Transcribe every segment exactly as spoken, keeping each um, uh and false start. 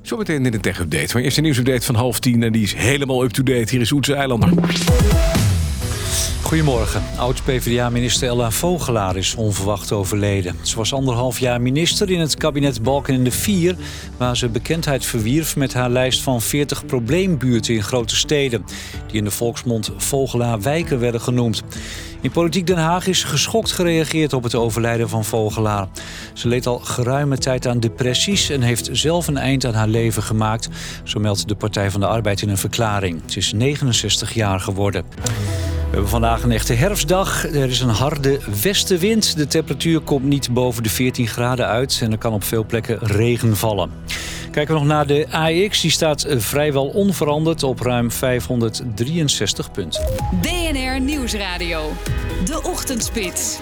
Zometeen in de tech-update. Maar eerst een nieuwsupdate van half tien en die is helemaal up-to-date. Hier is Oetse Eilander. Goedemorgen. Oud-P V D A-minister Ella Vogelaar is onverwacht overleden. Ze was anderhalf jaar minister in het kabinet Balkenende vier... waar ze bekendheid verwierf met haar lijst van veertig probleembuurten in grote steden... die in de volksmond Vogelaar-wijken werden genoemd. In Politiek Den Haag is geschokt gereageerd op het overlijden van Vogelaar. Ze leed al geruime tijd aan depressies en heeft zelf een eind aan haar leven gemaakt. Zo meldt de Partij van de Arbeid in een verklaring. Ze is negenenzestig jaar geworden. We hebben vandaag een echte herfstdag. Er is een harde westenwind. De temperatuur komt niet boven de veertien graden uit en er kan op veel plekken regen vallen. Kijken we nog naar de A E X. Die staat vrijwel onveranderd op ruim vijfhonderddrieënzestig punten. D N R Nieuwsradio. De Ochtendspits.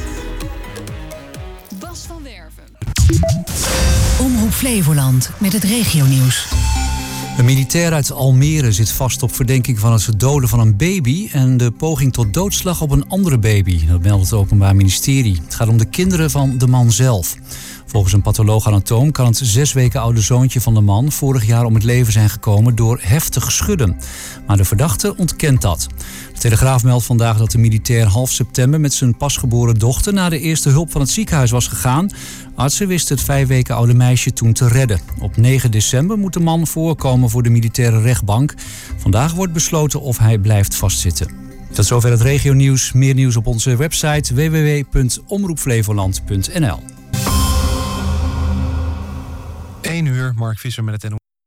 Bas van Werven. Omroep Flevoland met het regionieuws. Een militair uit Almere zit vast op verdenking van het doden van een baby en de poging tot doodslag op een andere baby. Dat meldt het Openbaar Ministerie. Het gaat om de kinderen van de man zelf. Volgens een patholoog-anatoom kan het zes weken oude zoontje van de man vorig jaar om het leven zijn gekomen door heftig schudden. Maar de verdachte ontkent dat. De Telegraaf meldt vandaag dat de militair half september met zijn pasgeboren dochter naar de eerste hulp van het ziekenhuis was gegaan. Artsen wisten het vijf weken oude meisje toen te redden. Op negen december moet de man voorkomen voor de militaire rechtbank. Vandaag wordt besloten of hij blijft vastzitten. Tot zover het regionieuws. Meer nieuws op onze website w w w punt omroep flevoland punt n l. één uur, Mark Visser met het N O S.